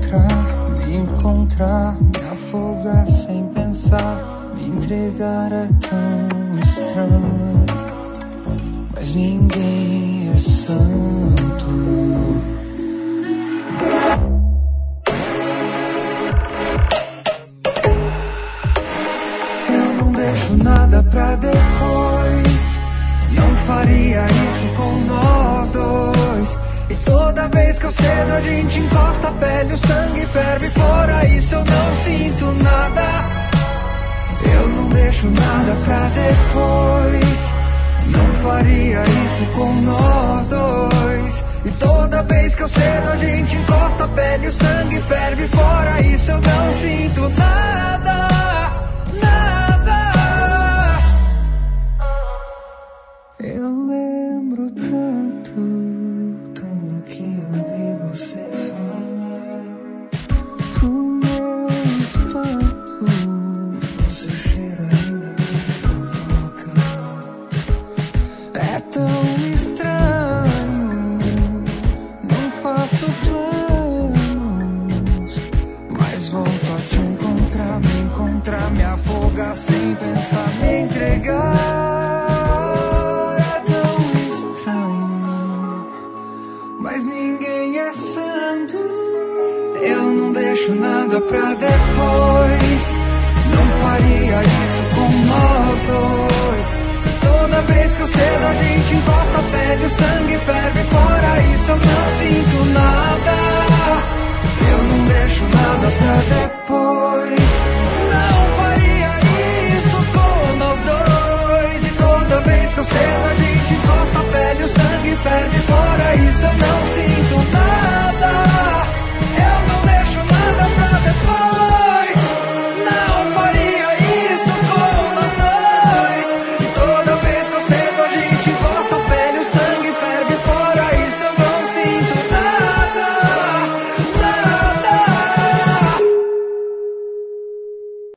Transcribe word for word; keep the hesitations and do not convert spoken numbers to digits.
encontrar, me encontrar, me afogar sem pensar, me entregar é tão estranho, mas ninguém é santo. Eu não deixo nada pra depois, não faria isso com nós dois. E toda vez que eu cedo a gente encosta a pele, o sangue ferve, fora isso eu não sinto nada. Eu não deixo nada pra depois, não faria isso com nós dois. E toda vez que eu cedo a gente encosta a pele, o sangue ferve, fora isso eu não sinto nada, nada. Eu lembro tanto, tudo que eu vi você falar. Pro meu espanto, o seu cheiro ainda me provoca. É tão estranho, não faço planos, mas volto a te encontrar, me encontrar, me afogar sem pensar, me entregar. Mas ninguém é santo. Eu não deixo nada pra depois, não faria isso com nós dois. Toda vez que eu cedo a gente encosta a pele, o sangue ferve.